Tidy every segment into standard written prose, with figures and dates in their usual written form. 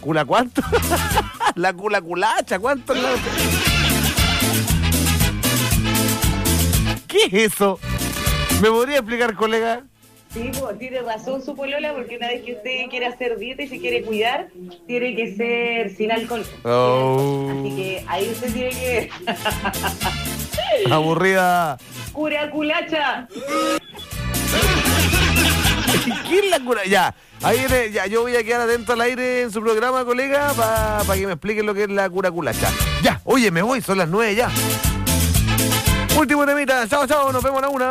¿Cula cuánto? La culacha, ¿cuánto? ¿Qué es eso? ¿Me podría explicar, colega? Sí, pues tiene razón su polola, porque una vez que usted quiere hacer dieta y se quiere cuidar, tiene que ser sin alcohol. Oh. Así que ahí usted tiene que ver. Aburrida. ¡Curaculacha! ¿Qué es la cura? Ya, ahí viene, ya, yo voy a quedar atento al aire en su programa, colega, para que me expliquen lo que es la curaculacha. Ya, oye, me voy, son las 9 ya. Último temita, chao, nos vemos a la 1.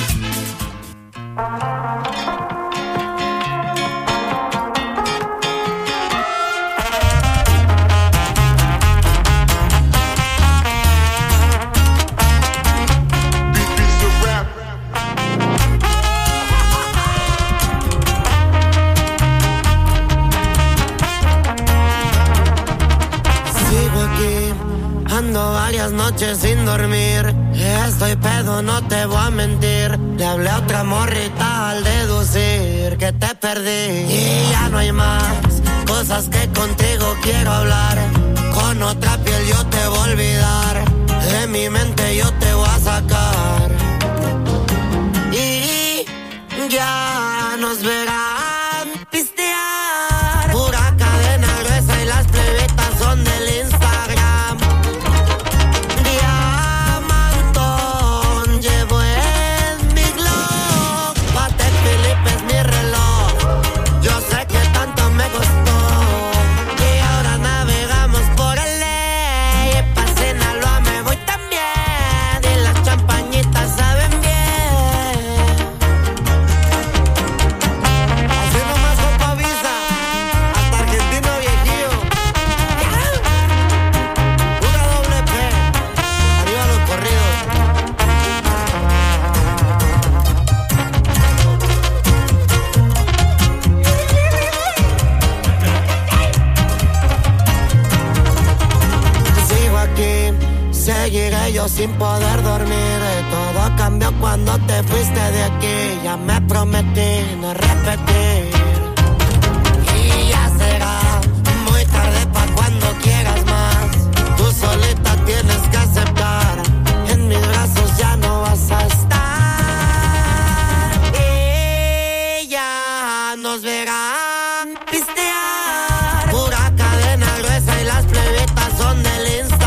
Ando varias noches sin dormir. Estoy pedo, no te voy a mentir. Le hablé a otra morrita al deducir que te perdí. Y ya no hay más cosas que contigo quiero hablar. Con otra piel yo te voy a olvidar. De mi mente yo te voy a sacar. Y ya nos verán pistear. Pura cadena gruesa y las plebetas son del Instagram. Sin poder dormir, todo cambió cuando te fuiste de aquí. Ya me prometí no repetir. Y ya será muy tarde pa' cuando quieras más. Tú solita tienes que aceptar. En mis brazos ya no vas a estar. Y ya nos verán pistear. Pura cadena gruesa y las plebetas son del Instagram.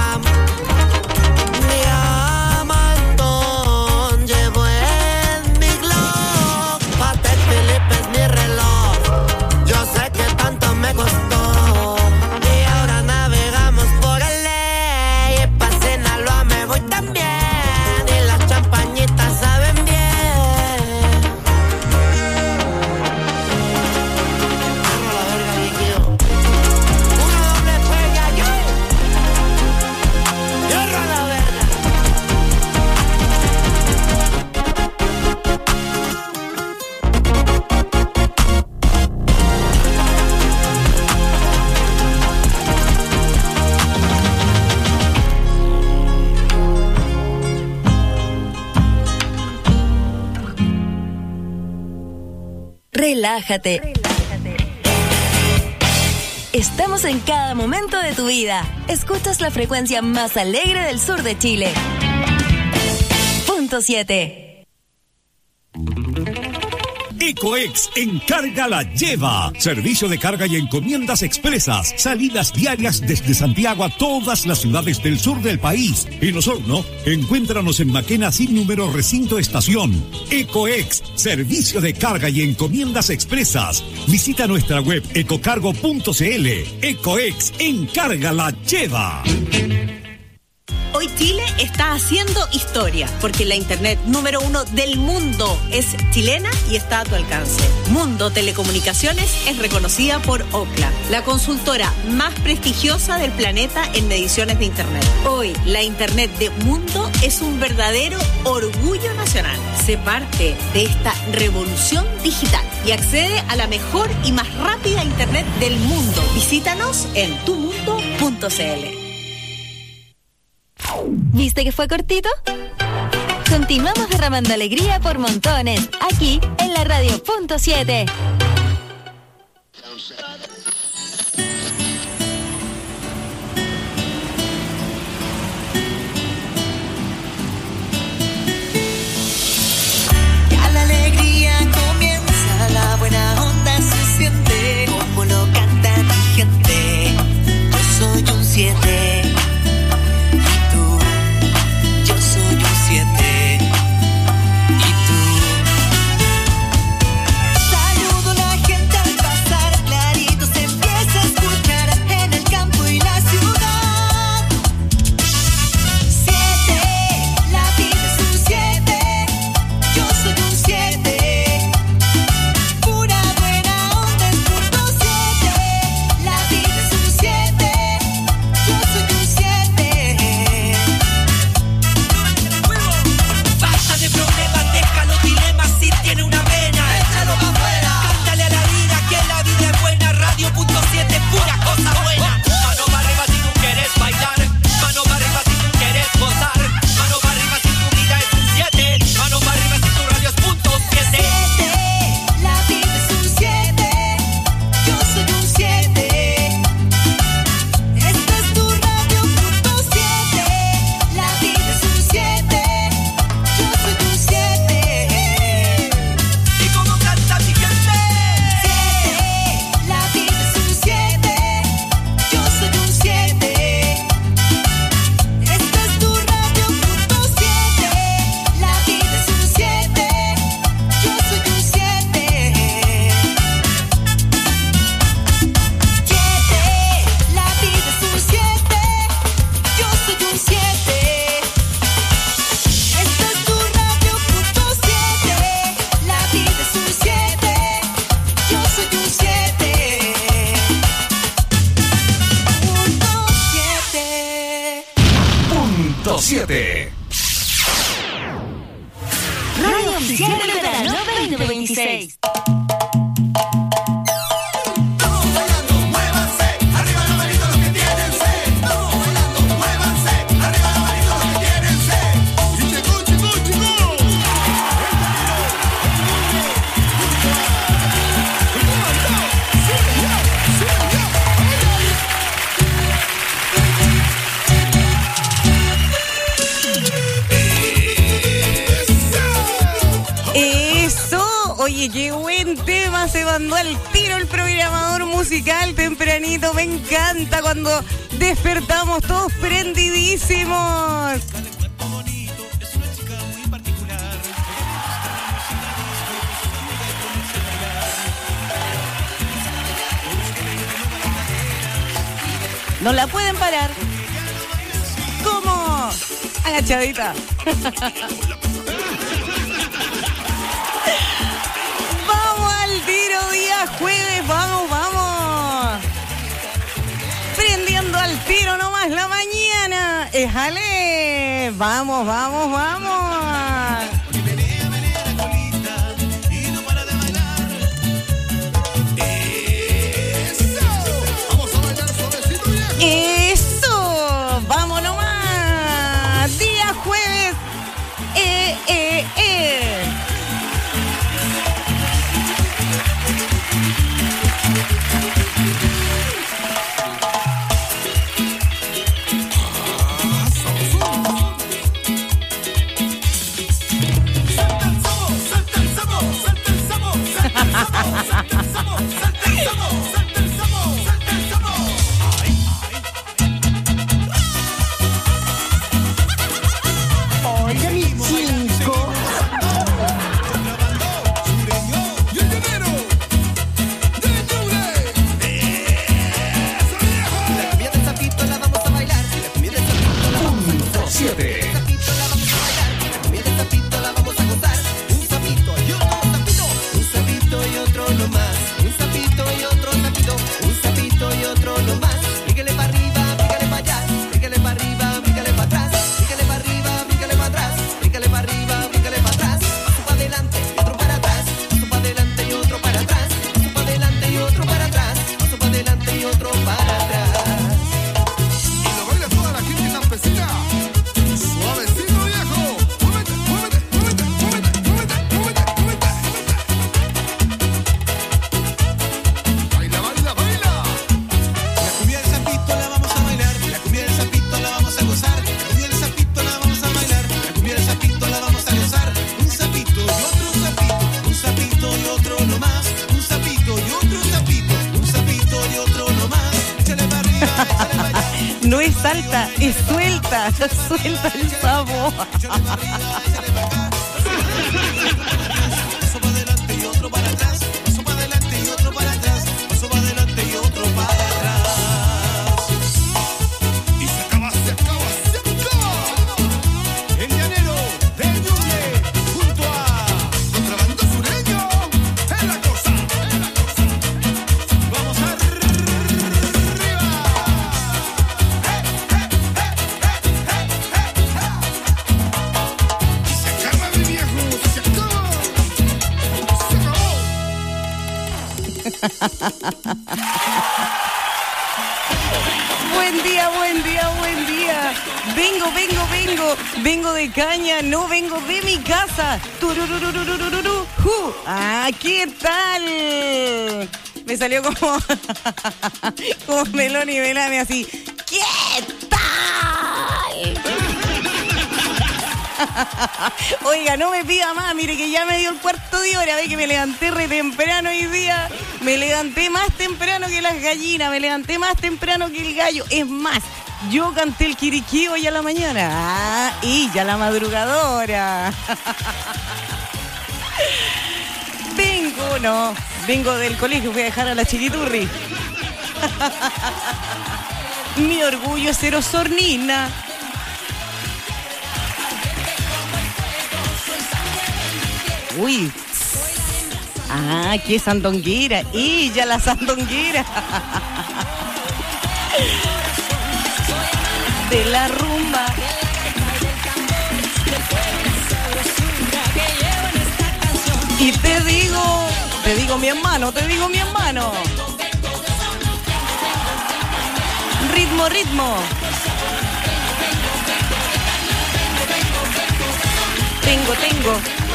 Relájate. Estamos en cada momento de tu vida. Escuchas la frecuencia más alegre del sur de Chile. Punto 7. Ecoex Encarga la Lleva. Servicio de carga y encomiendas expresas. Salidas diarias desde Santiago a todas las ciudades del sur del país. En Osorno, encuéntranos en Maquena sin número recinto estación. Ecoex, servicio de carga y encomiendas expresas. Visita nuestra web ecocargo.cl. Ecoex Encarga la Lleva. Hoy Chile está haciendo historia, porque la internet número 1 del mundo es chilena y está a tu alcance. Mundo Telecomunicaciones es reconocida por Ookla, la consultora más prestigiosa del planeta en mediciones de internet. Hoy, la internet de Mundo es un verdadero orgullo nacional. Sé parte de esta revolución digital y accede a la mejor y más rápida internet del mundo. Visítanos en tumundo.cl. ¿Viste que fue cortito? Continuamos derramando alegría por montones, aquí en la radio Punto 7. 7. Radio Oficial del Verano 2026. Oye, qué buen tema, se mandó al tiro el programador musical tempranito, me encanta cuando despertamos todos prendidísimos. No la pueden parar. ¿Cómo? Agachadita. Tiro día jueves, vamos. Prendiendo al tiro nomás la mañana. Éjale, vamos. Eso, vamos nomás. Día jueves. No es salta, es suelta el sabor. Buen día. Vengo de caña, no vengo de mi casa. ¿Qué tal? Me salió como Melón y Melame así. ¿Qué tal? Oiga, no me pida más, mire que ya me dio el cuarto de hora, ve que me levanté re temprano hoy día, me levanté más temprano que las gallinas, me levanté más temprano que el gallo, es más, yo canté el quiriquí hoy a la mañana, y ya la madrugadora. Vengo del colegio, voy a dejar a la chiquiturri. Mi orgullo es ser osornina. Uy. Qué sandonguera. Y ya la sandonguera. De la rumba. Y te digo mi hermano. Ritmo. Tengo.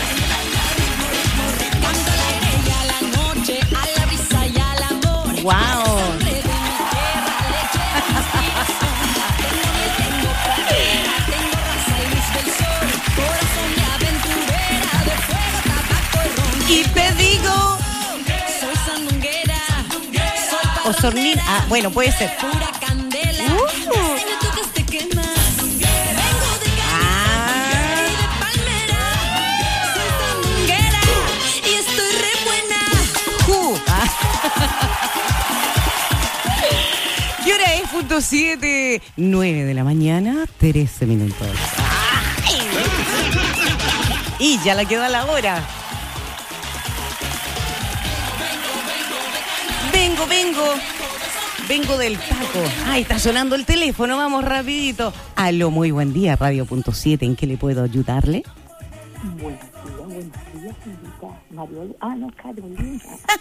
Wow. Y te digo. Soy sandunguera. Soy Osornina. Ah, bueno, puede ser. pura candela. Si me tocas te quemas. Vengo de Cali y de Palmera. Soy sandunguera y estoy re buena. ¿Qué hora es? Punto 7, 9 de la mañana, 13 minutos. ¡Ay! Y ya la queda la hora. Vengo del taco. Ay, está sonando el teléfono, vamos rapidito. Aló, muy buen día, Radio.7, ¿en qué le puedo ayudarle? Buenos días, señorita Mariola. Ah, no, Carolina.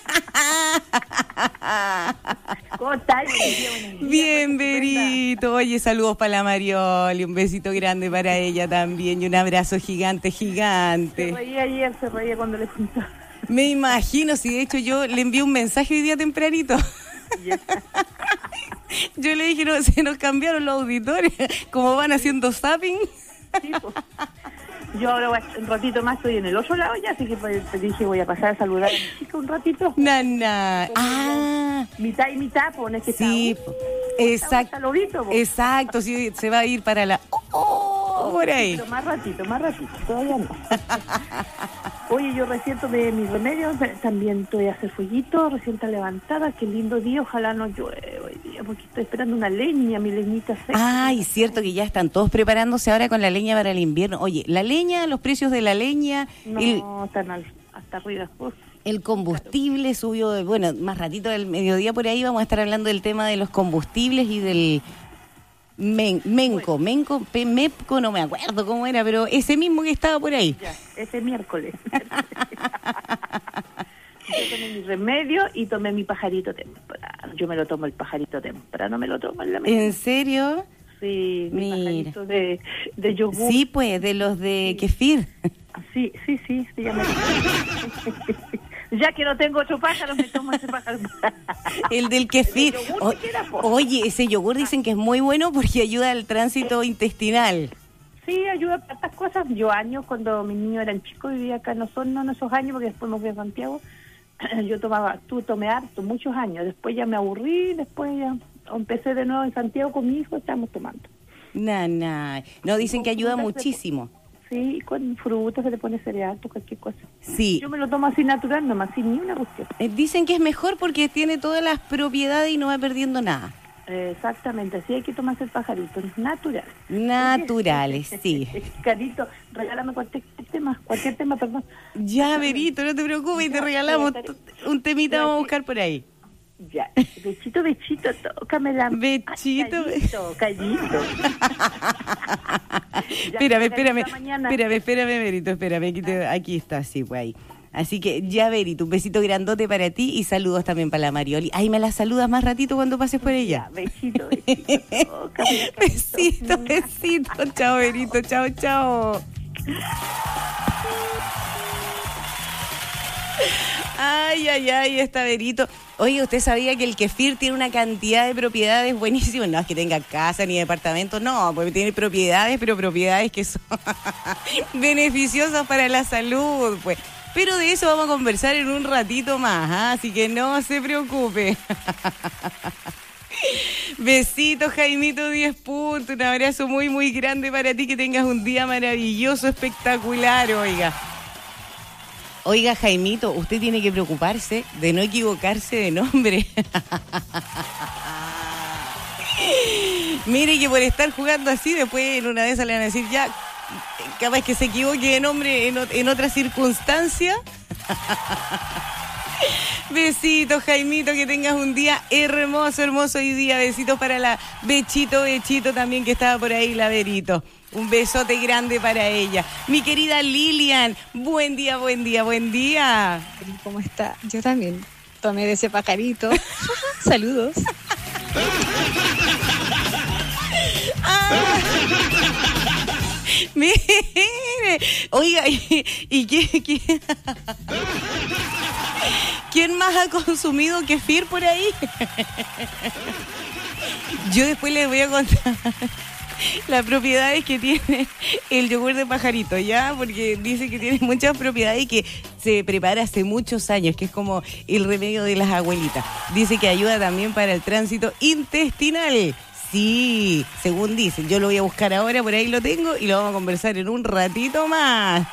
¿Cómo estás? Buenos días. Bien, Berito. Oye, saludos para la Marioli, un besito grande para ella también y un abrazo gigante. Se reía ayer, cuando le juntaba. Me imagino, si de hecho yo le envié un mensaje hoy día tempranito. Yeah. Yo le dije, no, se nos cambiaron los auditores, como van haciendo zapping. Sí, pues. Yo ahora un ratito más estoy en el otro lado ya, así que te dije voy a pasar a saludar a mi chica un ratito. Nana. Ah. Mitad y mitad, pues, es que sí, exacto. Exacto, sí, se va a ir para la... por ahí. Pero más ratito, todavía no. Oye, yo recién tomé mis remedios, también estoy a hacer fueguito, recién está levantada, qué lindo día, ojalá no llueve hoy día, porque estoy esperando una leña, mi leñita seca. Ay, cierto que ya están todos preparándose ahora con la leña para el invierno. Oye, la leña, los precios de la leña... No, están hasta arriba. El combustible subió, bueno, más ratito del mediodía por ahí vamos a estar hablando del tema de los combustibles y del... Menco, MEPCO, no me acuerdo cómo era, pero ese mismo que estaba por ahí. Ya, ese miércoles. Yo tomé mi remedio y tomé mi pajarito temprano. Yo me lo tomo el pajarito temprano, me lo tomo en la mañana. ¿En serio? Sí, mi pajarito de yogur. Sí, pues, de los de kefir. Sí, ya me ya que no tengo otro pájaro, me tomo ese pájaro. El del kefir. Oye, ese yogur dicen que es muy bueno porque ayuda al tránsito intestinal. Sí, ayuda para estas cosas. Yo cuando mis niños eran chicos, vivía acá en Osorno en esos años, porque después me fui a Santiago. Yo tomé harto, muchos años. Después ya me aburrí, después ya empecé de nuevo en Santiago con mi hijo, estamos tomando. No, dicen que ayuda muchísimo. Sí, con frutas se le pone cereal, cualquier cosa. Sí. Yo me lo tomo así natural, nomás, sin ni una cuestión. Dicen que es mejor porque tiene todas las propiedades y no va perdiendo nada. Exactamente, así hay que tomarse el pajarito, naturales. Naturales, sí. Carito, regálame cualquier tema, perdón. Ya, Berito, no te preocupes, te regalamos un temita, vamos a buscar por ahí. Ya, bechito, tócamela. Bechito. Callito. Espérame, Berito, espérame, aquí está, sí, pues ahí. Así que ya, Berito, un besito grandote para ti y saludos también para la Marioli. Ahí me la saludas más ratito cuando pases por ella. Ya, bechito. Besito. Chao, Berito, chao. Ay, está Berito. Oye, ¿usted sabía que el kefir tiene una cantidad de propiedades buenísimas? No es que tenga casa ni departamento, no, porque tiene propiedades, pero propiedades que son beneficiosas para la salud, pues. Pero de eso vamos a conversar en un ratito más, ¿eh? Así que no se preocupe. Besitos, Jaimito, 10 puntos. Un abrazo muy, muy grande para ti. Que tengas un día maravilloso, espectacular, Oiga, Jaimito, usted tiene que preocuparse de no equivocarse de nombre. Mire que por estar jugando así, después en una vez le van a decir, ya, capaz que se equivoque de nombre en otra circunstancia. Besitos, Jaimito, que tengas un día hermoso, hermoso hoy día. Besitos para la Bechito también, que estaba por ahí, la Verito. Un besote grande para ella. Mi querida Lilian, buen día. ¿Cómo está? Yo también tomé de ese pajarito. Saludos. Mire, oiga, ¿y quién más ha consumido kefir por ahí? Yo después les voy a contar las propiedades que tiene el yogur de pajarito, ¿ya? Porque dice que tiene muchas propiedades y que se prepara hace muchos años, que es como el remedio de las abuelitas. Dice que ayuda también para el tránsito intestinal. Sí, según dicen. Yo lo voy a buscar ahora, por ahí lo tengo y lo vamos a conversar en un ratito más.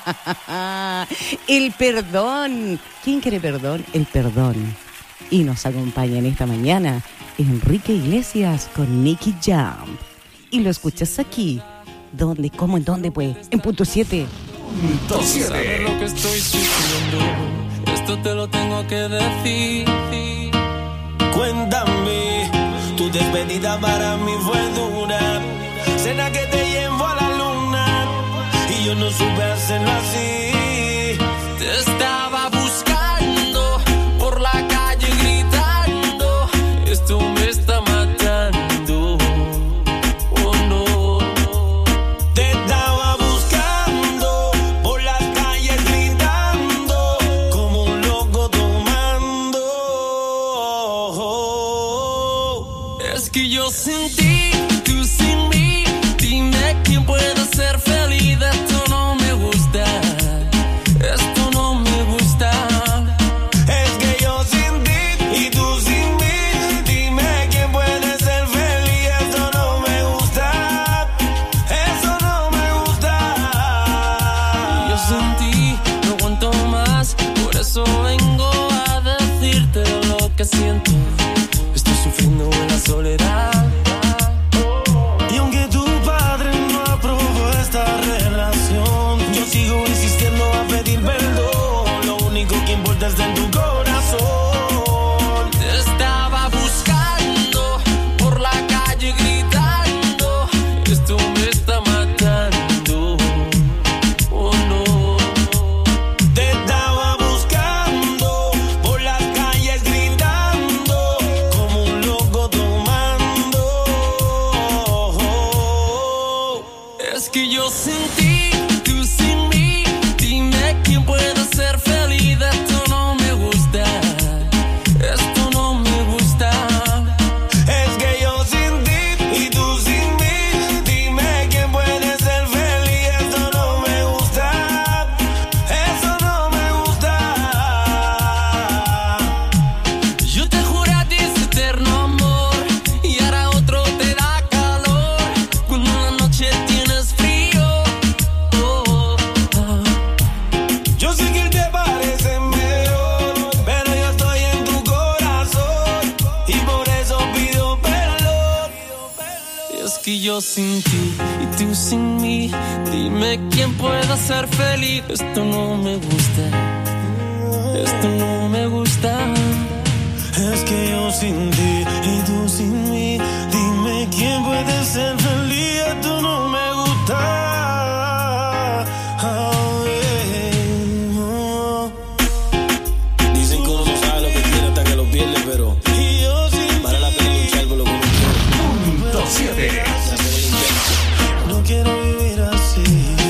El perdón. ¿Quién quiere perdón? El perdón. Y nos acompaña en esta mañana Enrique Iglesias con Nicky Jam. Y lo escuchas aquí. ¿Dónde? ¿Cómo? ¿En dónde, pues? En punto 7. Punto 7. Sabes lo que estoy sufriendo. Esto te lo tengo que decir. Cuéntame, tu despedida para mí fue dura. Cena que te llevo a la luna y yo no supe hacerlo así. Te estaba buscando por la calle gritando. Esto me está matando. Oh no. Te estaba buscando por las calles gritando como un loco tomando. Es que yo sin ti, tú sin mí. Dime quién puede ser feliz. Esto no me gusta. Esto no me gusta. Es que yo sin ti y tú sin mí. Dime quién puede ser feliz. Esto no me gusta. Eso no me gusta. Yo sin ti no aguanto más. Por eso vengo a decirte lo que siento. Estoy sufriendo en la soledad. Y aunque tu padre no aprobó esta relación, yo sigo insistiendo a pedir perdón. Lo único que importa es en tu corazón. Te estaba buscando por la calle gritando. Esto me está matando. Oh no. Te estaba buscando por las calles gritando como un loco tomando. Es que yo sin ti, tú sin mí. Dime quién puede ser feliz. Esto no me gusta. Esto no me gusta. Es que yo sin ti y tú sin mí. Dime quién puede ser feliz. Esto no me gusta. Eso no me gusta. Yo te juré a ti ese eterno amor y ahora otro te da calor cuando en la noche tienes frío. Oh, oh. Yo sé que te parece mejor, pero yo estoy en tu corazón y por eso pido perdón. Es que yo sin ti y tú sin mí. Dime quién puede ser feliz. Esto no me gusta. Esto no me gusta. Es que yo sin ti y tú sin mí. Dime quién puede ser feliz. Esto no me gusta. Oh, yeah. Oh. Dicen que uno no sabe lo que tiene hasta que lo pierde, pero vale la pena luchar por lo que uno quiere. Punto 7. No quiero vivir así.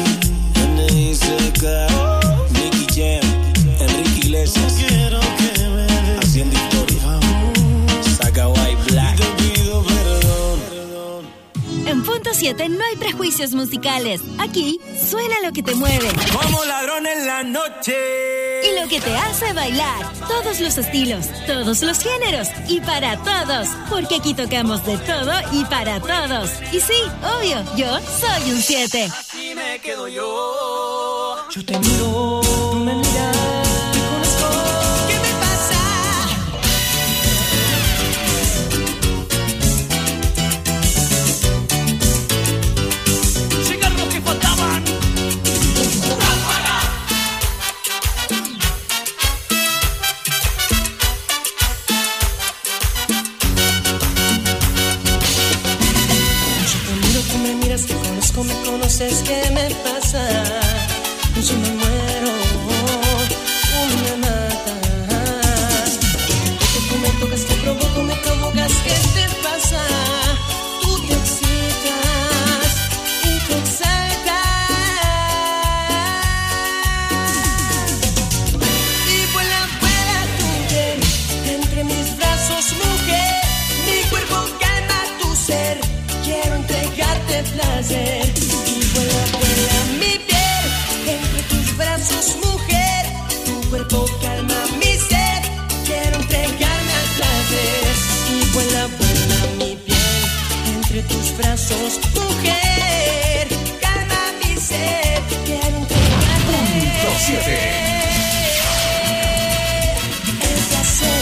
Nicky Jam, Enrique Iglesias. No quiero que me des haciendo historia. Saca White Black. Te pido perdón. En punto 7 no hay prejuicios musicales. Aquí suena lo que te mueve Como ladrón en la noche. y lo que te hace bailar. Todos los estilos, todos los géneros y para todos. Porque aquí tocamos de todo y para todos. Y sí, obvio, yo soy un 7. Así me quedo yo. Yo te miro, tú me miras, te conozco. ¿Qué me pasa? Llegan los que faltaban. miras, te conozco, me conoces, ¿qué me pasa? Yo me muero, me matas. Tú me tocas, te provoco, me provocas, ¿qué te pasa? Tú te excitas y te exaltas. Y vuela, vuela tu piel entre mis brazos, mujer. Mi cuerpo calma tu ser, quiero entregarte placer. Y vuela, vuela mi piel entre tus brazos, mujer. Tu cuerpo calma mi ser, quiero entregarme al placer. Y vuela, vuela mi piel entre tus brazos, mujer. Calma mi ser, quiero entregarte Punto 7. el placer.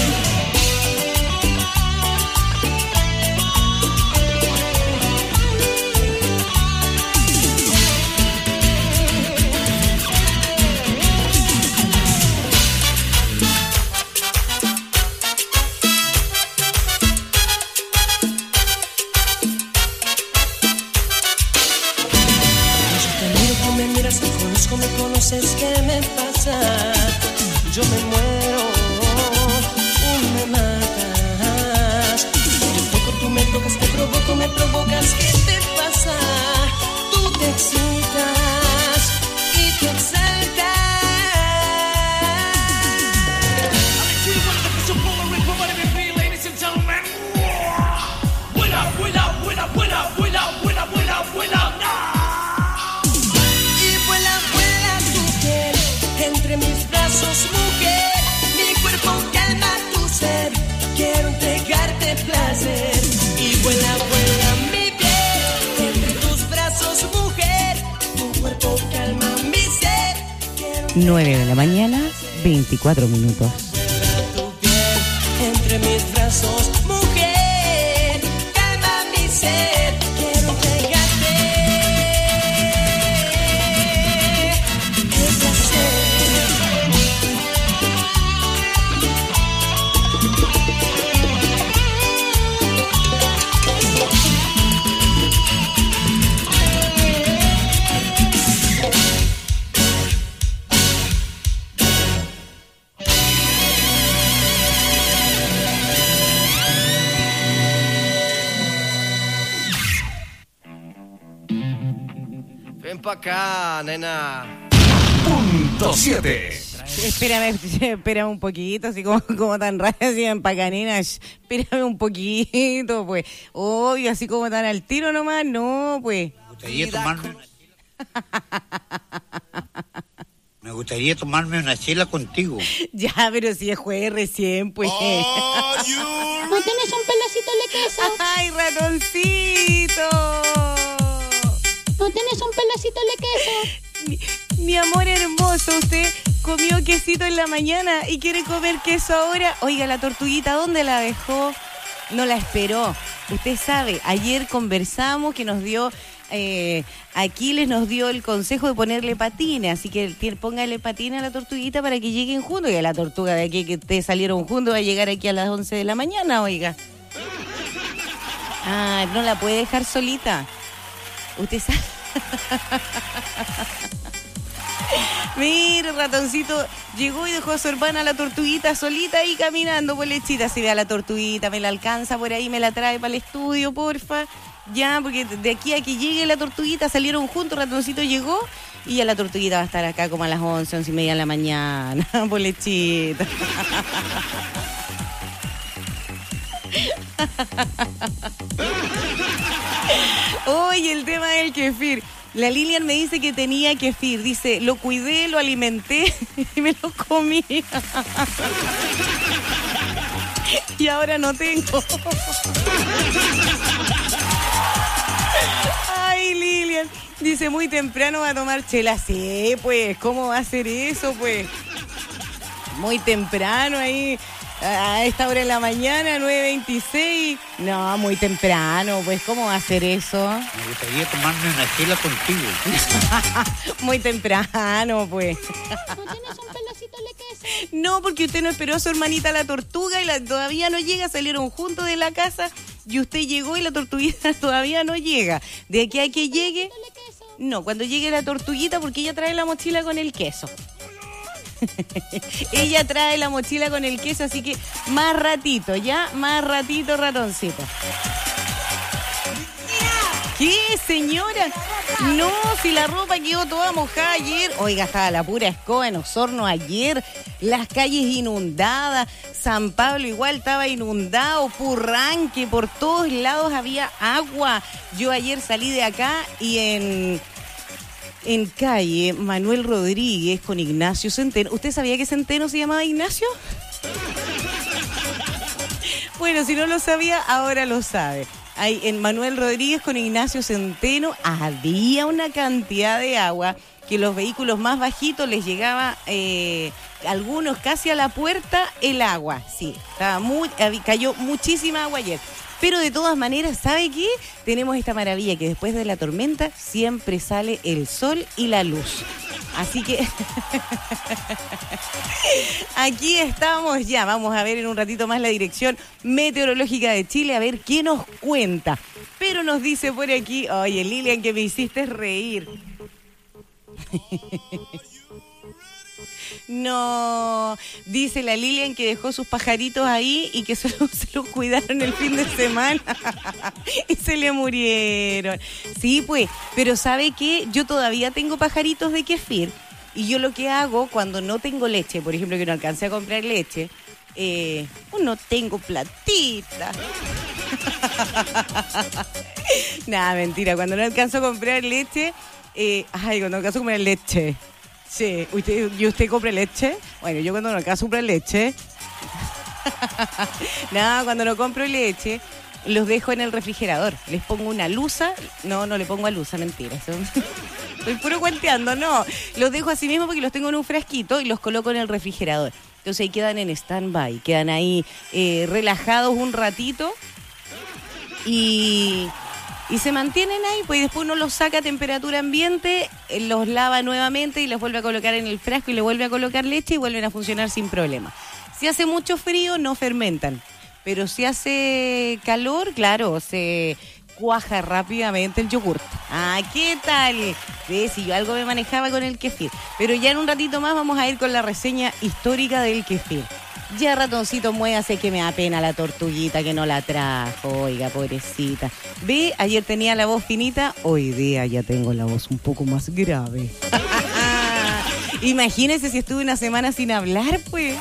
Me miras, te conozco, me conoces, ¿qué me pasa? Yo me muero, me matas. Yo toco, tú me tocas, te provoco, me provocas, ¿qué te pasa? Tú te excitas y te exaltas. Y vuela, vuela tu piel entre mis brazos, mujer. Mi cuerpo calma tu ser, quiero entregarte placer. Y vuela, vuela mi piel entre tus brazos, mujer. Tu cuerpo calma mi ser, quiero 9 de la mañana, 24 minutos. tu piel entre mis brazos, mujer. Calma mi ser, quiero entregarte el placer. Ven pa' acá, nena. Punto 7. Espérame un poquito, así como tan raro, así en pacanina. Espérame un poquito, pues. Obvio, así como tan al tiro nomás, no, pues. Me gustaría tomarme una chela contigo. Ya, pero si es jueves recién, pues. ¿No tienes un pedacito de queso? ¡Ay, ratoncito! ¿No tienes un pedacito de queso? Mi amor hermoso, usted comió quesito en la mañana y quiere comer queso ahora. Oiga, la tortuguita, ¿dónde la dejó? No la esperó. Usted sabe, ayer conversamos que nos dio... Aquiles nos dio el consejo de ponerle patines, así que póngale patines a la tortuguita para que lleguen juntos. Y a la tortuga de aquí que te salieron juntos va a llegar aquí a las 11 de la mañana, oiga. Ah, no la puede dejar solita. Usted sabe. Mire, ratoncito, llegó y dejó a su hermana la tortuguita solita ahí caminando por lechita. Si ve a la tortuguita, me la alcanza por ahí, me la trae para el estudio, porfa. Ya, porque de aquí a que llegue la tortuguita salieron juntos, ratoncito llegó y ya la tortuguita va a estar acá como a las 11, 11:30 de la mañana, por lechita. Oye, el tema del kefir. La Lilian me dice que tenía kefir. Dice, lo cuidé, lo alimenté y me lo comí. Y ahora no tengo. Ay, Lilian. Dice, muy temprano va a tomar chela. Sí, pues, ¿cómo va a hacer eso, pues? Muy temprano ahí. A esta hora de la mañana, 9:26. No, muy temprano, pues, ¿cómo va a hacer eso? Me gustaría tomarme una chela contigo. Muy temprano, pues. ¿No tienes un pedacito de queso? No, porque usted no esperó a su hermanita la tortuga y todavía no llega, salieron juntos de la casa y usted llegó y la tortuguita todavía no llega. De aquí a que llegue, no, cuando llegue la tortuguita, porque ella trae la mochila con el queso. Ella trae la mochila con el queso, así que más ratito, ratoncito. ¿Qué, señora? No, si la ropa quedó toda mojada ayer. Oiga, estaba la pura escoba en Osorno ayer. Las calles inundadas. San Pablo igual estaba inundado. Purranque, por todos lados había agua. Yo ayer salí de acá y en calle Manuel Rodríguez con Ignacio Centeno. ¿Usted sabía que Centeno se llamaba Ignacio? Bueno, si no lo sabía, ahora lo sabe. Ahí en Manuel Rodríguez con Ignacio Centeno había una cantidad de agua que los vehículos más bajitos les llegaba, algunos casi a la puerta, el agua. Sí, cayó muchísima agua ayer. Pero de todas maneras, ¿sabe qué? Tenemos esta maravilla que después de la tormenta siempre sale el sol y la luz. Así que aquí estamos ya. Vamos a ver en un ratito más la Dirección Meteorológica de Chile, a ver qué nos cuenta. Pero nos dice por aquí, oye, Lilian, que me hiciste reír. No, dice la Lilian que dejó sus pajaritos ahí y que solo se los cuidaron el fin de semana y se le murieron. Sí, pues, pero ¿sabe qué? Yo todavía tengo pajaritos de kefir y yo lo que hago cuando no tengo leche, por ejemplo, que no alcancé a comprar leche, no tengo platita. Nada, mentira, cuando no alcanzo a comprar leche, cuando no alcanzo a comprar leche. Sí, ¿usted compra leche? Bueno, yo cuando no alcanzo a comprar leche, nada, cuando no compro leche, los dejo en el refrigerador. Les pongo una luza, no le pongo a luza, mentira. Estoy puro cuenteando, no. Los dejo así mismo porque los tengo en un frasquito y los coloco en el refrigerador. Entonces ahí quedan en stand-by, quedan ahí relajados un ratito y se mantienen ahí, pues después uno los saca a temperatura ambiente, los lava nuevamente y los vuelve a colocar en el frasco y le vuelve a colocar leche y vuelven a funcionar sin problema. Si hace mucho frío, no fermentan, pero si hace calor, claro, se cuaja rápidamente el yogur. Ah, ¿qué tal? Si yo algo me manejaba con el kefir. Pero ya en un ratito más vamos a ir con la reseña histórica del kefir. Ya, ratoncito, muévase, que me da pena la tortuguita que no la trajo. Oiga, pobrecita. Ve, ayer tenía la voz finita, hoy día ya tengo la voz un poco más grave. Imagínese si estuve una semana sin hablar, pues.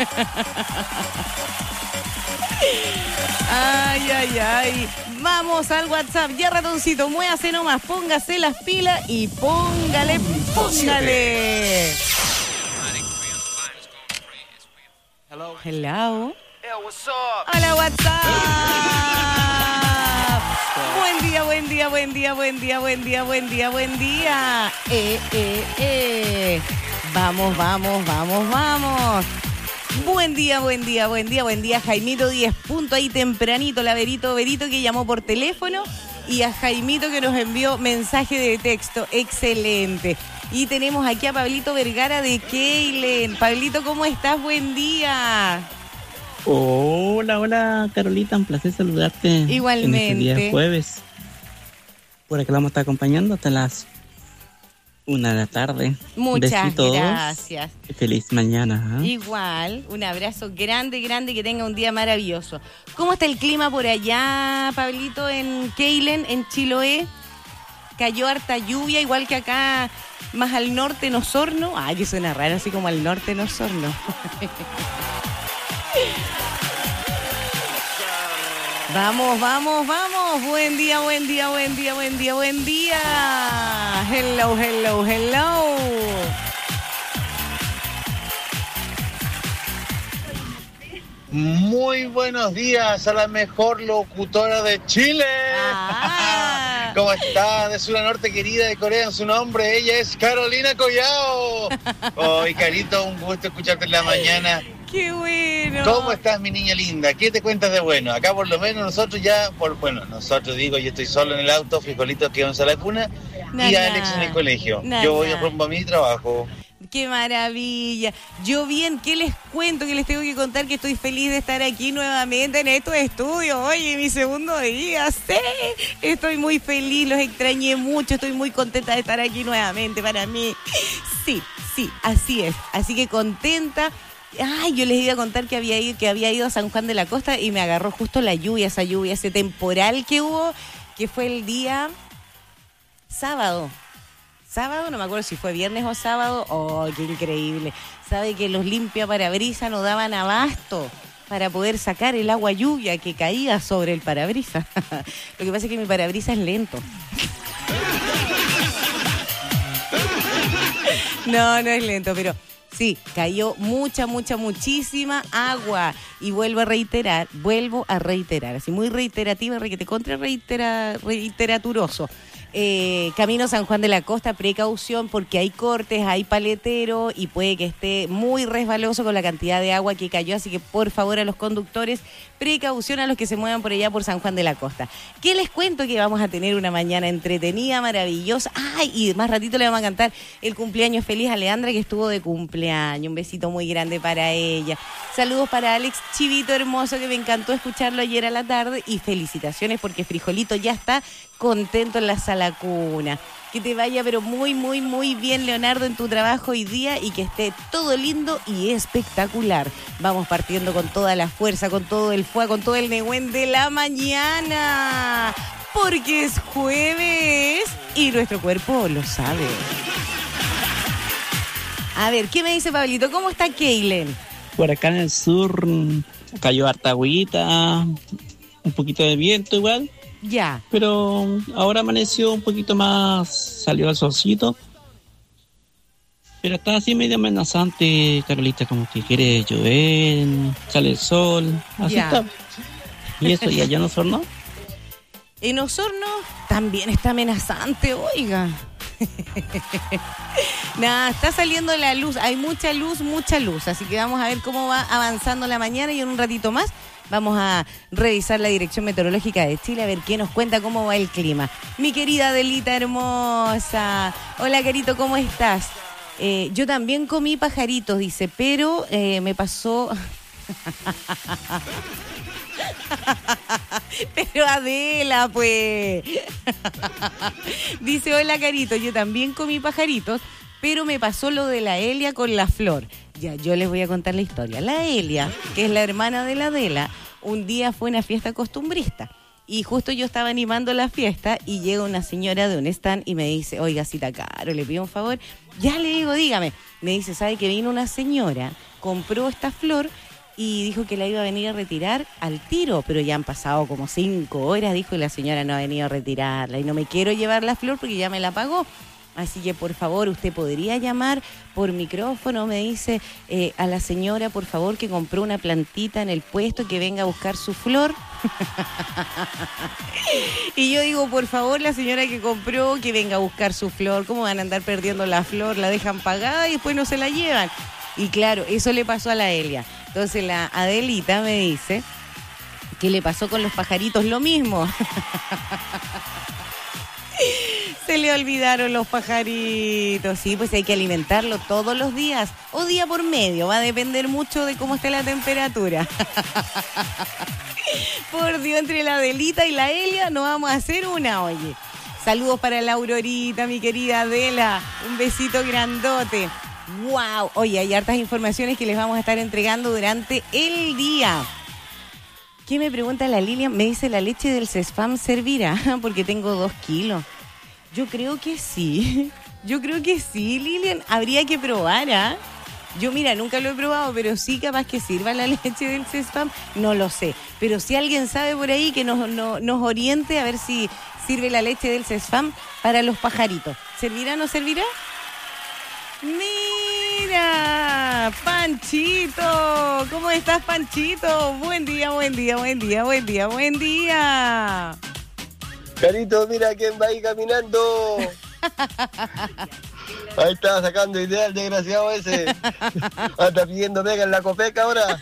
Ay. Vamos al WhatsApp. Ya, ratoncito, muévase nomás, póngase las pilas y póngale. Hello. Hola, WhatsApp. Buen día. Vamos. Buen día, Jaimito 10 punto ahí tempranito, la Verito que llamó por teléfono y a Jaimito que nos envió mensaje de texto. Excelente. Y tenemos aquí a Pablito Vergara de Keilen. Pablito, ¿cómo estás? Buen día. Hola, Carolita, un placer saludarte. Igualmente. En este día jueves. Por acá la vamos a estar acompañando hasta las 1 de la tarde. Muchas Besitos. gracias. Feliz mañana. Igual, un abrazo grande, que tenga un día maravilloso. ¿Cómo está el clima por allá, Pablito, en Keilen, en Chiloé? Cayó harta lluvia, igual que acá, más al norte en Osorno. Ay, que suena raro, así como al norte en Osorno. Vamos. Buen día. Hello. Muy buenos días a la mejor locutora de Chile. ¿Cómo está? De Sur a Norte, querida de Corea, en su nombre. Ella es Carolina Collao. Carito, un gusto escucharte en la mañana. ¡Qué bueno! ¿Cómo estás, mi niña linda? ¿Qué te cuentas de bueno? Acá por lo menos nosotros ya, yo estoy solo en el auto, frijolitos que vamos a la cuna y Alex en el colegio. Yo voy rumbo a mi trabajo. ¡Qué maravilla! Yo bien, ¿qué les cuento? Que les tengo que contar que estoy feliz de estar aquí nuevamente en estos estudios. Oye, mi segundo día, sí. Estoy muy feliz, los extrañé mucho, estoy muy contenta de estar aquí nuevamente para mí. Sí, así es. Así que contenta. Ay, yo les iba a contar que había ido a San Juan de la Costa y me agarró justo la lluvia, ese temporal que hubo, que fue el día sábado, no me acuerdo si fue viernes o sábado. ¡Oh, qué increíble! Sabe que los limpiaparabrisas no daban abasto para poder sacar el agua lluvia que caía sobre el parabrisas. Lo que pasa es que mi parabrisas es lento. No es lento, pero sí, cayó muchísima agua. Y vuelvo a reiterar, así muy reiterativa, reiteraturoso. Camino San Juan de la Costa, precaución porque hay cortes, hay paletero y puede que esté muy resbaloso con la cantidad de agua que cayó, así que por favor a los conductores, precaución a los que se muevan por allá por San Juan de la Costa. ¿Qué les cuento? Que vamos a tener una mañana entretenida, maravillosa. Ay, y más ratito le vamos a cantar el cumpleaños feliz a Leandra, que estuvo de cumpleaños. Un besito muy grande para ella. Saludos para Alex Chivito hermoso, que me encantó escucharlo ayer a la tarde, y felicitaciones porque Frijolito ya está contento en la sala cuna. Que te vaya pero muy bien, Leonardo, en tu trabajo hoy día, y que esté todo lindo y espectacular. Vamos partiendo con toda la fuerza, con todo el fuego, con todo el negüen de la mañana, porque es jueves y nuestro cuerpo lo sabe. A ver, ¿qué me dice Pablito? ¿Cómo está Keilen? Por acá en el sur cayó harta agüita, un poquito de viento igual. Ya. Pero ahora amaneció un poquito más, salió el solcito. Pero está así medio amenazante, Carolita, como que quiere llover, sale el sol, así ya está. ¿Y eso y allá en Osorno? En Osorno también está amenazante, oiga. Nada, está saliendo la luz, hay mucha luz, así que vamos a ver cómo va avanzando la mañana, y en un ratito más vamos a revisar la Dirección Meteorológica de Chile, a ver qué nos cuenta cómo va el clima. Mi querida Adelita hermosa. Hola, Carito, ¿cómo estás? Yo también comí pajaritos, dice, pero me pasó... Pero Adela, pues. Dice, hola, Carito, yo también comí pajaritos, pero me pasó lo de la Elia con la Flor. Ya, yo les voy a contar la historia. La Elia, que es la hermana de la Adela, un día fue a una fiesta costumbrista. Y justo yo estaba animando la fiesta y llega una señora de un stand y me dice, oiga, cita Caro, le pido un favor. Ya le digo, dígame. Me dice, ¿sabe que vino una señora, compró esta flor y dijo que la iba a venir a retirar al tiro? Pero ya han pasado como 5 horas, dijo, y la señora no ha venido a retirarla. Y no me quiero llevar la flor porque ya me la pagó. Así que, por favor, usted podría llamar por micrófono, me dice, a la señora, por favor, que compró una plantita en el puesto, que venga a buscar su flor. Y yo digo, por favor, la señora que compró, que venga a buscar su flor. ¿Cómo van a andar perdiendo la flor? La dejan pagada y después no se la llevan. Y claro, eso le pasó a la Elia. Entonces la Adelita me dice que le pasó con los pajaritos lo mismo. Se le olvidaron los pajaritos. Sí, pues hay que alimentarlo todos los días o día por medio. Va a depender mucho de cómo esté la temperatura. Por Dios, entre la Adelita y la Elia no vamos a hacer una, oye. Saludos para la Aurorita, mi querida Adela. Un besito grandote. ¡Wow! Oye, hay hartas informaciones que les vamos a estar entregando durante el día. ¿Qué me pregunta la Lilian? Me dice, ¿la leche del CESFAM servirá? Porque tengo 2 kilos. Yo creo que sí. Lilian. Habría que probar, ¿ah? Yo, mira, nunca lo he probado, pero sí capaz que sirva la leche del CESFAM. No lo sé. Pero si alguien sabe por ahí, que nos oriente a ver si sirve la leche del CESFAM para los pajaritos. ¿Servirá o no servirá? Mira, Panchito, ¿cómo estás, Panchito? Buen día. Carito, mira quién va ahí caminando. Ahí estaba sacando idea el desgraciado ese. Anda pidiendo pega en la copeca ahora.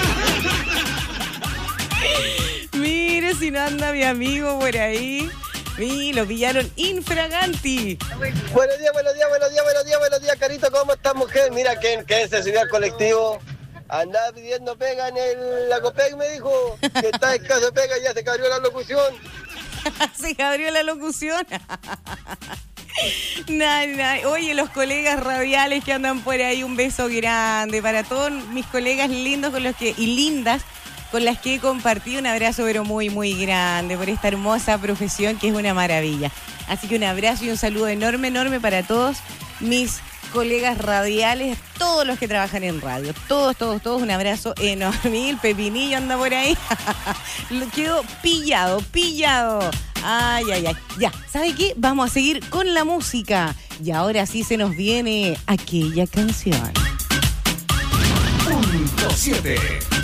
Mire si no anda mi amigo por ahí. Y lo pillaron infraganti. Buenos días, Carito, ¿cómo estás, mujer? Mira, que se subió al colectivo. Andaba pidiendo pega en la Copec, me dijo, que está escaso de pega, ya se cabrió la locución. Se cabrió la locución. Nah. Oye, los colegas radiales que andan por ahí, un beso grande para todos mis colegas lindos y lindas con las que he compartido. Un abrazo pero muy, muy grande por esta hermosa profesión que es una maravilla. Así que un abrazo y un saludo enorme para todos mis colegas radiales, todos los que trabajan en radio. Todos, un abrazo enorme. El Pepinillo anda por ahí. Quedó pillado. Ay. Ya, ¿sabe qué? Vamos a seguir con la música. Y ahora sí se nos viene aquella canción. Punto 7.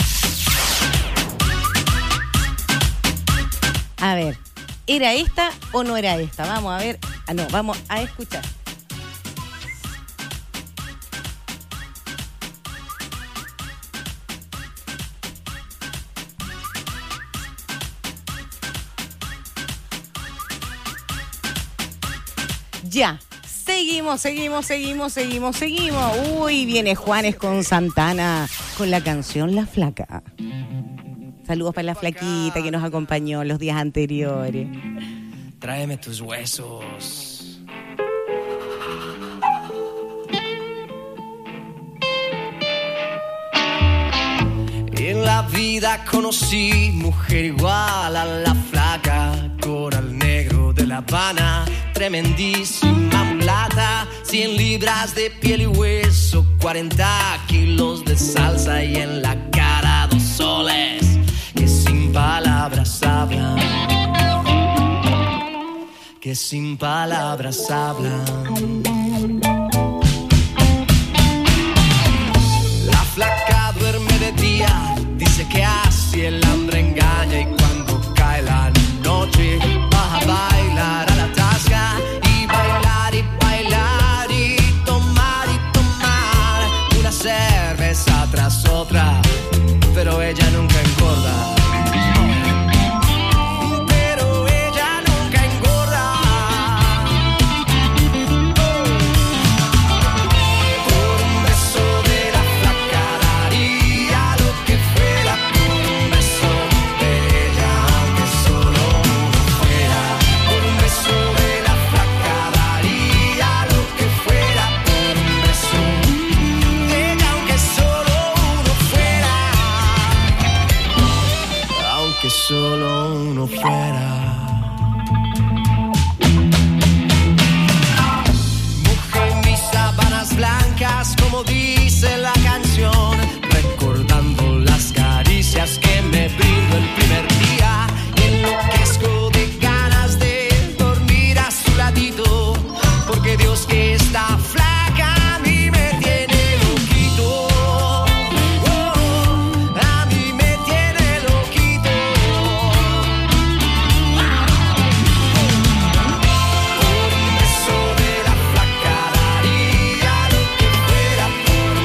A ver, ¿era esta o no era esta? Vamos a ver. No, vamos a escuchar. Ya, seguimos. Uy, viene Juanes con Santana con la canción La Flaca. Saludos para la flaquita que nos acompañó los días anteriores. Tráeme tus huesos. En la vida conocí mujer igual a la flaca, coral negro de La Habana, tremendísima mulata, 100 libras de piel y hueso, 40 kilos de salsa y en la cara 2 soles que sin palabras hablan, que sin palabras hablan. La flaca duerme de día, dice que así el hambre engaña y cuando cae la noche va a bailar a la tasca y bailar y tomar una cerveza tras otra, pero ella nunca engorda. Solo uno fuera. Mujer, mis sábanas blancas, como dice la canción, recordando las caricias que me brindó el primer día, enloquezco de ganas de dormir a su ladito, porque Dios que está flaca a mí me tiene loquito. A mí me tiene loquito. Por un beso de la flaca daría lo que fuera, por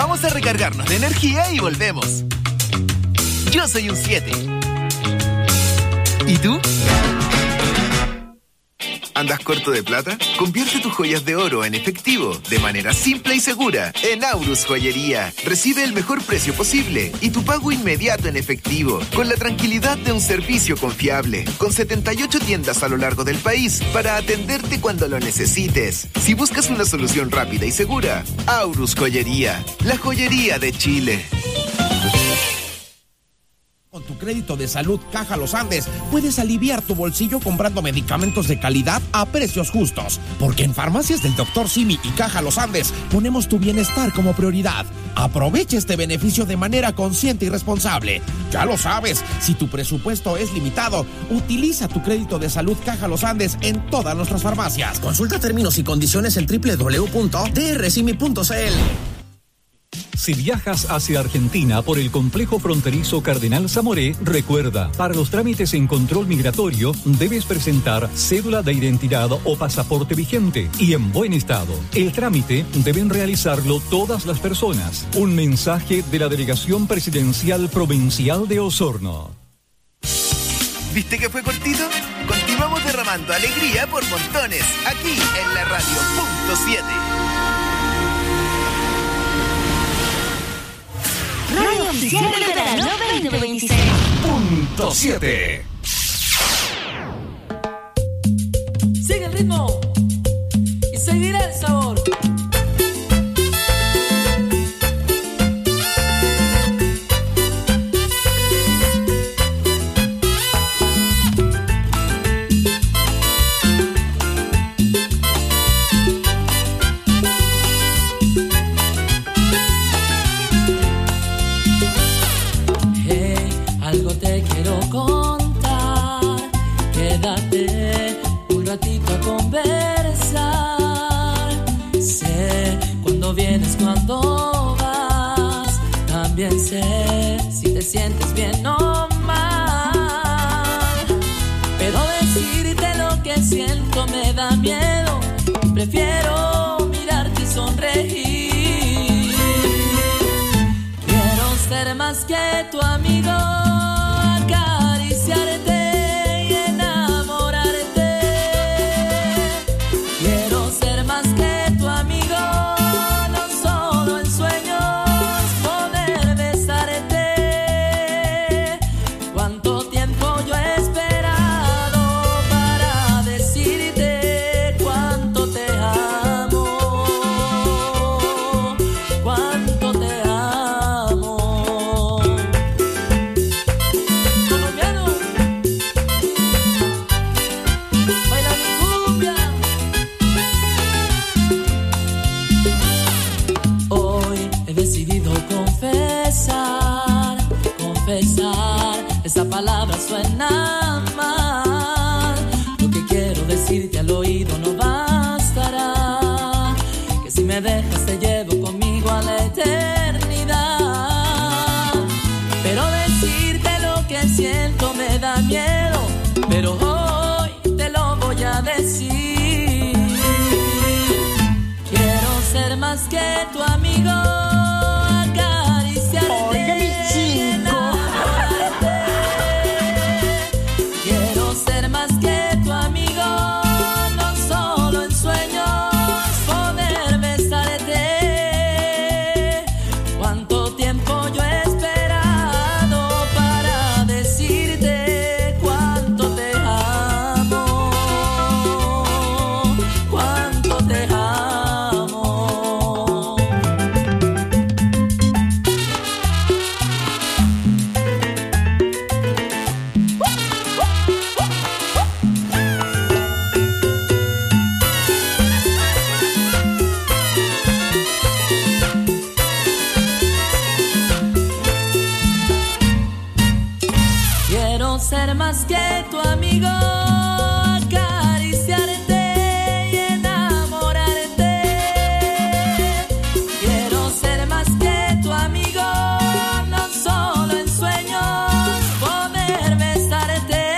Vamos a recargarnos de energía y volvemos. Yo soy un 7. ¿Y tú? ¿Andas corto de plata? Convierte tus joyas de oro en efectivo de manera simple y segura en Aurus Joyería. Recibe el mejor precio posible y tu pago inmediato en efectivo, con la tranquilidad de un servicio confiable, con 78 tiendas a lo largo del país para atenderte cuando lo necesites. Si buscas una solución rápida y segura, Aurus Joyería, la joyería de Chile. Con tu crédito de salud Caja Los Andes puedes aliviar tu bolsillo comprando medicamentos de calidad a precios justos. Porque en Farmacias del Dr. Simi y Caja Los Andes ponemos tu bienestar como prioridad. Aprovecha este beneficio de manera consciente y responsable. Ya lo sabes, si tu presupuesto es limitado, utiliza tu crédito de salud Caja Los Andes en todas nuestras farmacias. Consulta términos y condiciones en www.drsimi.cl. Si viajas hacia Argentina por el complejo fronterizo Cardenal Zamoré, recuerda, para los trámites en control migratorio debes presentar cédula de identidad o pasaporte vigente y en buen estado. El trámite deben realizarlo todas las personas. Un mensaje de la Delegación Presidencial Provincial de Osorno. ¿Viste que fue cortito? Continuamos derramando alegría por montones, aquí en la radio .7. Radio Oficial de Verano 2026.7. Sigue el ritmo y seguirá el sabor. Vienes cuando vas, también sé si te sientes bien o mal. Pero decirte lo que siento me da miedo, prefiero mirarte y sonreír. Quiero ser más que tu amigo, acariciarte y enamorarte. Quiero ser más que tu amigo. Esa palabra suena mal. Lo que quiero decirte al oído no bastará. Que si me dejas te llevo conmigo a la eternidad. Pero decirte lo que siento me da miedo, pero hoy te lo voy a decir. Quiero ser más que tu amigo. Ser más que tu amigo, acariciarte y enamorarte. Quiero ser más que tu amigo, no solo en sueños, poder besarte.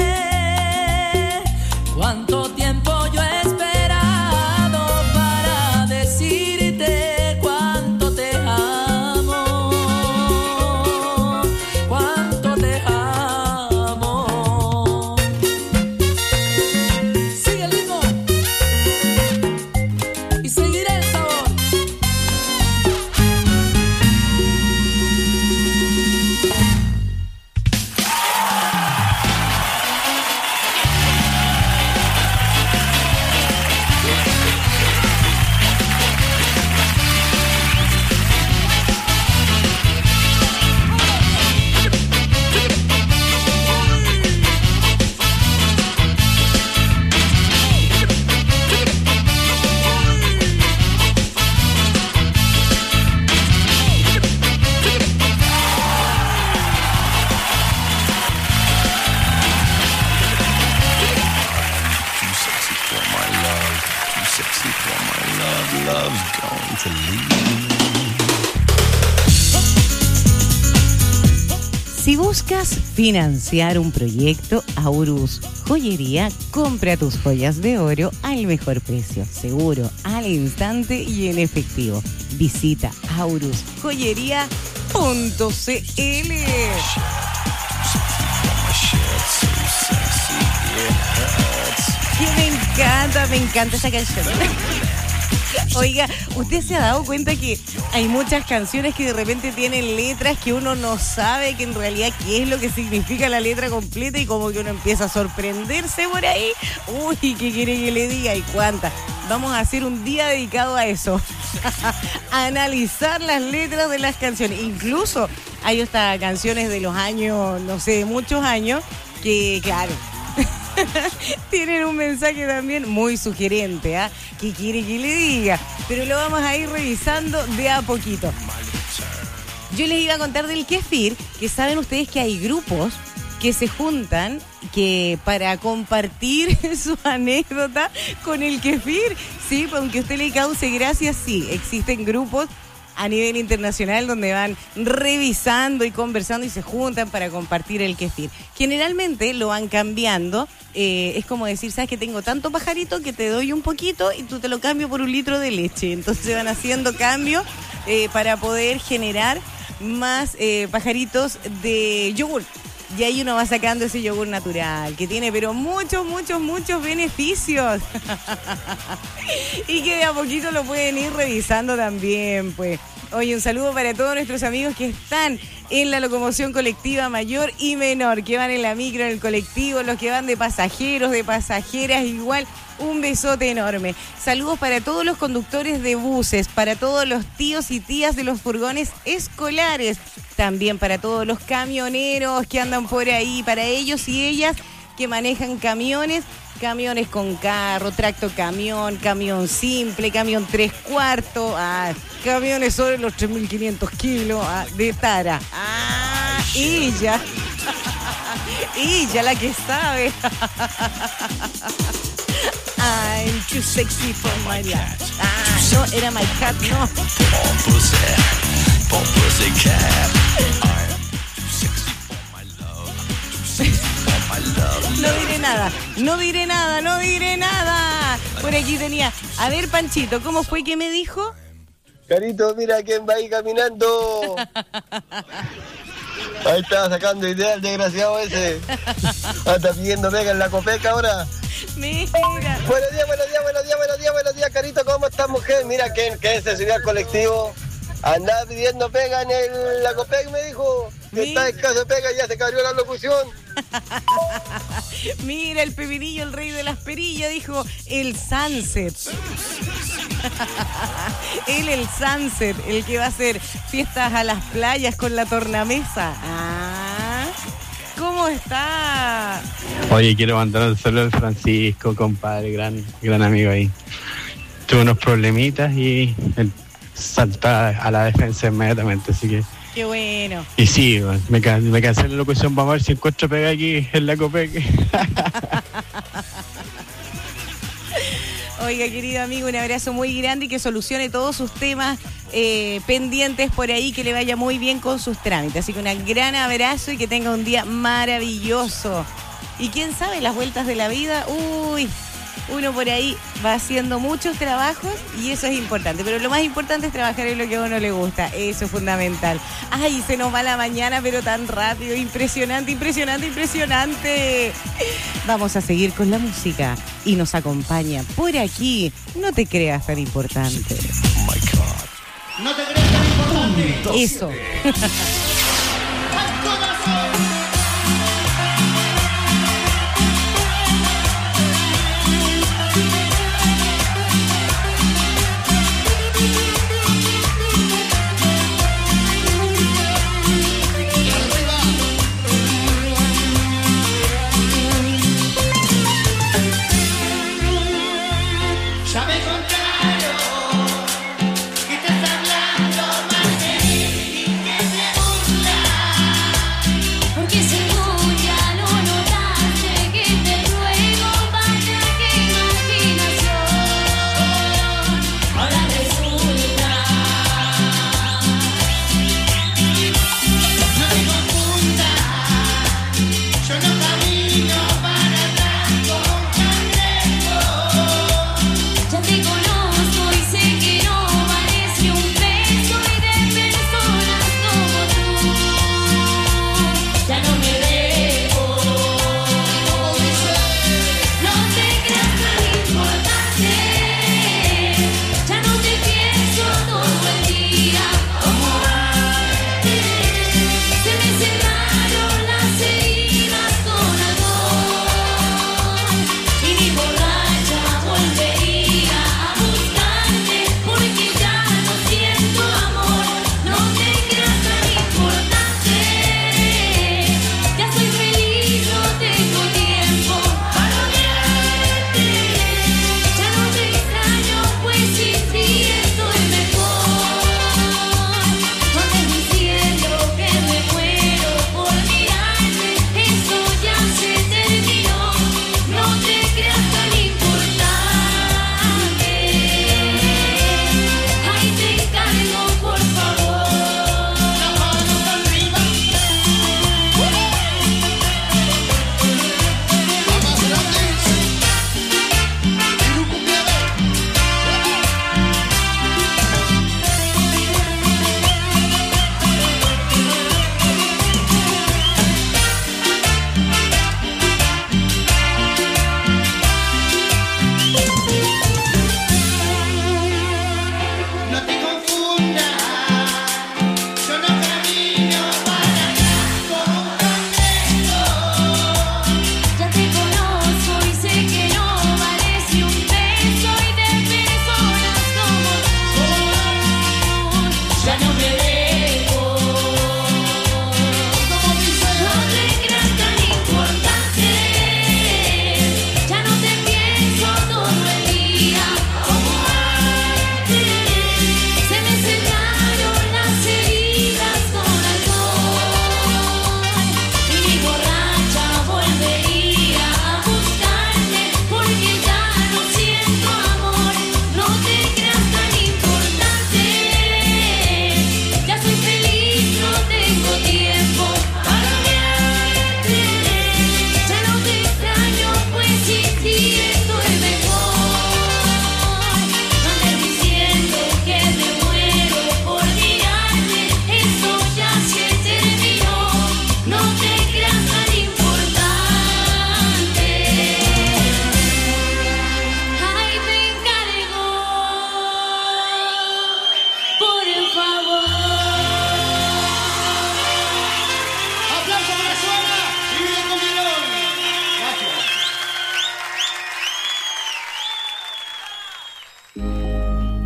Cuánto tiempo yo he esperado para decirte cuánto te amo. ¿Buscas financiar un proyecto? Aurus Joyería compra tus joyas de oro al mejor precio, seguro, al instante y en efectivo. Visita aurusjoyería.cl. Que me encanta esa canción. Oiga, ¿usted se ha dado cuenta que hay muchas canciones que de repente tienen letras que uno no sabe que en realidad qué es lo que significa la letra completa y como que uno empieza a sorprenderse por ahí? Uy, ¿qué quiere que le diga? ¿Y cuántas? Vamos a hacer un día dedicado a eso. A analizar las letras de las canciones. Incluso hay hasta canciones de los años, no sé, de muchos años, que claro, tienen un mensaje también muy sugerente, ¿ah? ¿Qué quiere que le diga? Pero lo vamos a ir revisando de a poquito. Yo les iba a contar del kefir, que saben ustedes que hay grupos que se juntan que para compartir su anécdota con el kefir. Sí, aunque a usted le cause gracia, sí, existen grupos a nivel internacional donde van revisando y conversando y se juntan para compartir el kefir. Generalmente lo van cambiando, es como decir, ¿sabes que tengo tanto pajarito que te doy un poquito y tú te lo cambio por un litro de leche? Entonces van haciendo cambios para poder generar más pajaritos de yogur. Y ahí uno va sacando ese yogur natural, que tiene pero muchos beneficios. Y que de a poquito lo pueden ir revisando también, pues. Oye, un saludo para todos nuestros amigos que están en la locomoción colectiva mayor y menor, que van en la micro, en el colectivo, los que van de pasajeros, de pasajeras, igual. Un besote enorme. Saludos para todos los conductores de buses, para todos los tíos y tías de los furgones escolares, también para todos los camioneros que andan por ahí, para ellos y ellas que manejan camiones con carro, tractocamión, camión simple, camión 3/4, camiones sobre los 3.500 kilos de tara. Ella la que sabe. I'm too sexy for my life. No, era my cat, no. No diré nada. Por aquí tenía. A ver, Panchito, ¿cómo fue que me dijo? Carito, mira quién va ahí caminando. Ahí estaba sacando idea el desgraciado ese. Anda pidiendo pega en la copeca ahora. Mira. Buenos días, Carito, ¿cómo estás, mujer? Mira, ¿quién se subió al colectivo? Andaba pidiendo pega en la Copec, me dijo. Que está escaso de pega y ya se cayó la locución. Mira, el pepinillo, el rey de las perillas, dijo el Sunset. El Sunset, el que va a hacer fiestas a las playas con la tornamesa. ¿Cómo está? Oye, quiero mandar un saludo al Francisco, compadre, gran amigo ahí. Tuve unos problemitas y saltó a la defensa inmediatamente, así que... Qué bueno. Y sí, me cansé la locución, vamos a ver si encuentro pega aquí en la Copec. Oiga, querido amigo, un abrazo muy grande y que solucione todos sus temas pendientes por ahí, que le vaya muy bien con sus trámites. Así que un gran abrazo y que tenga un día maravilloso. Y quién sabe, las vueltas de la vida, uno por ahí va haciendo muchos trabajos y eso es importante. Pero lo más importante es trabajar en lo que a uno le gusta. Eso es fundamental. Ay, se nos va la mañana, pero tan rápido. Impresionante. Vamos a seguir con la música y nos acompaña por aquí. No te creas tan importante. Oh my God. No te creas tan importante. Eso.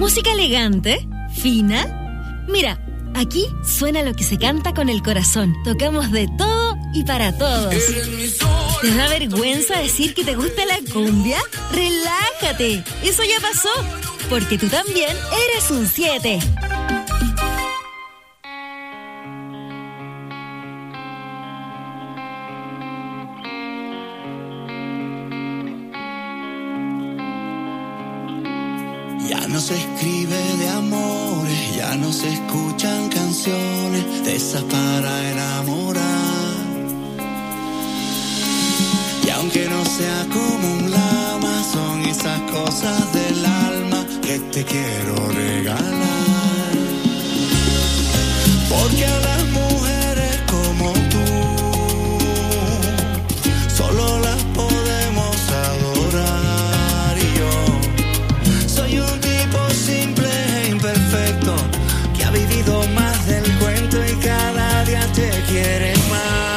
Música elegante, fina. Mira, aquí suena lo que se canta con el corazón. Tocamos de todo y para todos. ¿Te da vergüenza decir que te gusta la cumbia? ¡Relájate! Eso ya pasó, porque tú también eres un 7. Ya no se escribe de amores, ya no se escuchan canciones de esas para enamorar. Y aunque no sea como un lama, son esas cosas del alma que te quiero regalar. Porque a las mujeres como tú solo las podemos adorar. Y yo soy un tipo simple e imperfecto que ha vivido más del cuento y cada día te quiere más.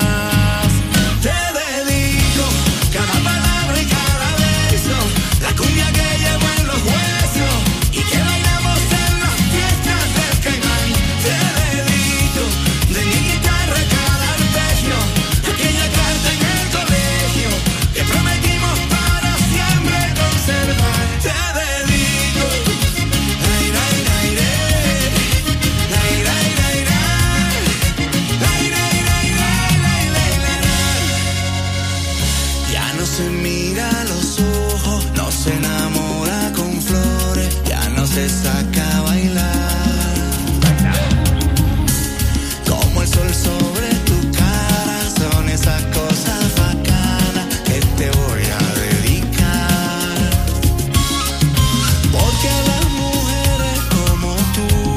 Se saca a bailar como el sol sobre tu cara. Son esas cosas bacanas que te voy a dedicar. Porque a las mujeres como tú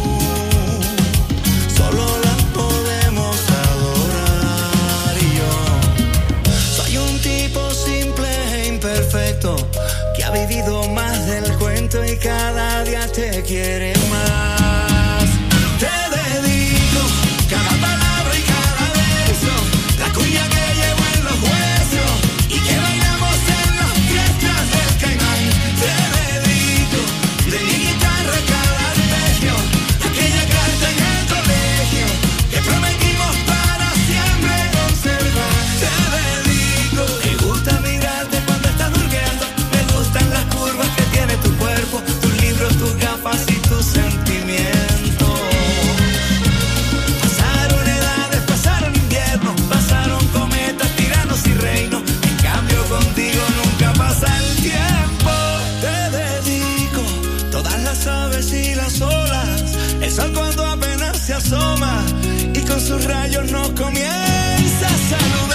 solo las podemos adorar. Y yo soy un tipo simple e imperfecto que ha vivido más del cuento y cada día te quiere más. Te dedico cada palabra y cada beso, la cuña que llevo en los huesos y que bailamos en las fiestas del Caimán. Te dedico de mi guitarra cada arpegio, aquella carta en el colegio que prometimos para siempre conservar. Te dedico, me gusta mirarte cuando estás durmiendo, me gustan las curvas que tiene tu cuerpo, tus libros, tus gafas y tus sentimientos. Pasaron edades, pasaron inviernos, pasaron cometas, tiranos y reinos. En cambio contigo nunca pasa el tiempo. Te dedico todas las aves y las olas, el sol cuando apenas se asoma y con sus rayos nos comienza a saludar.